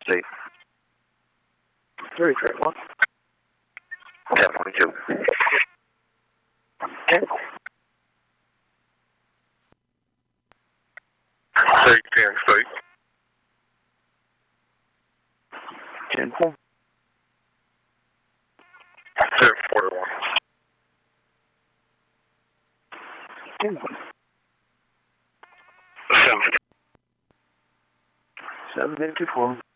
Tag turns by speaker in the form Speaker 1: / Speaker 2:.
Speaker 1: State.
Speaker 2: 331.
Speaker 1: 1022.
Speaker 2: Okay.
Speaker 1: 30 Parent Street.
Speaker 2: 10-4.
Speaker 1: 741.
Speaker 2: 10-1.
Speaker 1: 7.
Speaker 2: 754.